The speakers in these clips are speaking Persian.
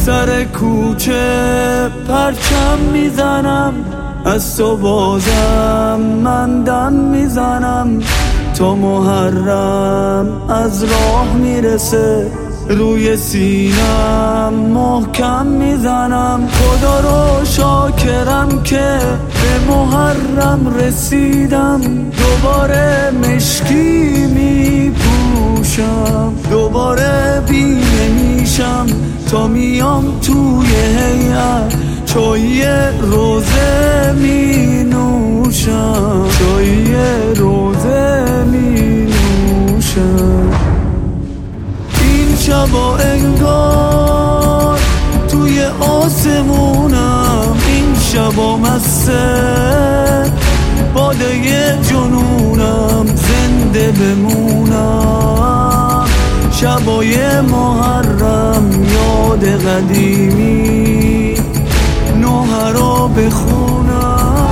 سر کوچه پرچم میزنم، از تو بازم من دم میزنم، تا محرم از راه میرسه روی سینم محکم میزنم. خدا رو شاکرم که به محرم رسیدم، دوباره مشکی میپوشم، دوباره بینه میشم تا میام توی هیئت چای روزه می نوشم، چای روزه می نوشم. این شبا انگار توی آسمونم، این شبا مسته باده جنونم، زنده بمونم شبای محرم، یاد قدیمی نوحه رو بخونم.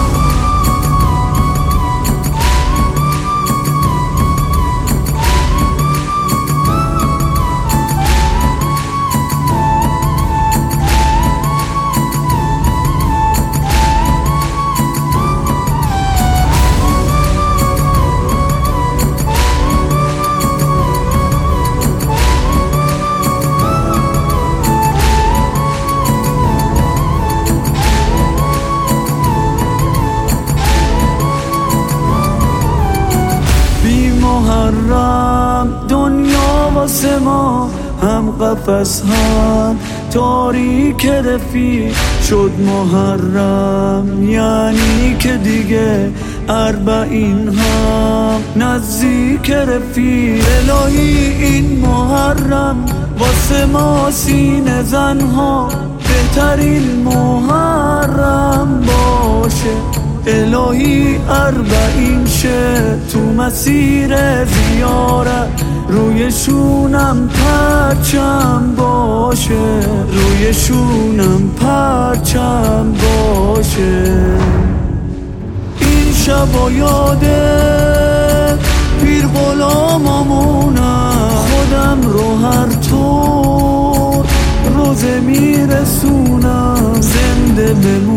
محرم دنیا واسه ما هم قفس هم تاریک رفیق شد. محرم یعنی که دیگه اربعین هم نزدیک رفیق. الهی این محرم واسه ما سینه زنها بهترین محرم باشه. الهی اربعین شه تو مسیر زیارت، روی شونم پرچم باشه، روی شونم پرچم باشه. این شبا یاده پیر غلاممونم، خودم رو هر طور روزه میرسونم، زنده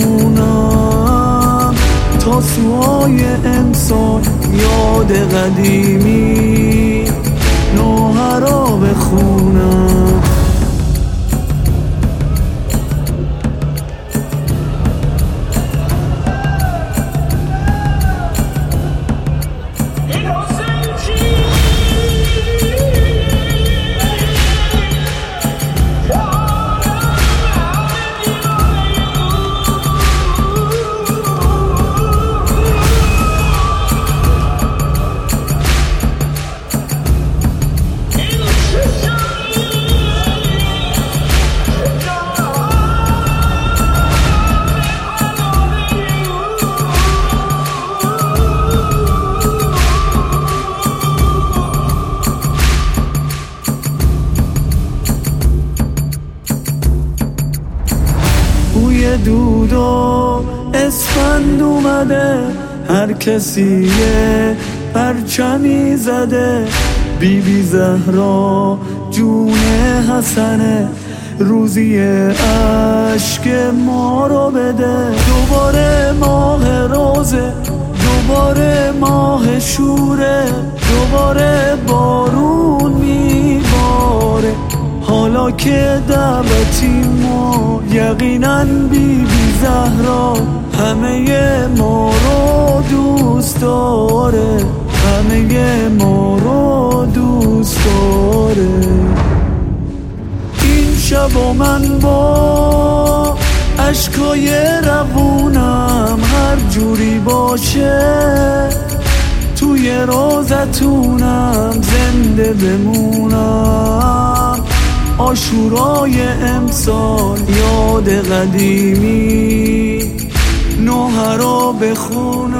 بمونم تا سوای انسان، یاد قدیمی نوحه را بخونم. بوی دود و اسفند اومده، هر کسی یه پرچمی زده. بی بی زهرا جون حسنه، روزی عشق ما رو بده. دوباره ماه روزه، دوباره ماه شوره، دوباره بارون میباره. حالا که دعوتی ما یقیناً بی بی زهرا همه ما رو دوست داره، همه ما رو دوست داره. این شب من با اشکای روونم هر جوری باشه توی روزتونم، زنده بمونم عاشورای امسال، یاد قدیمی نوحه را بخونم.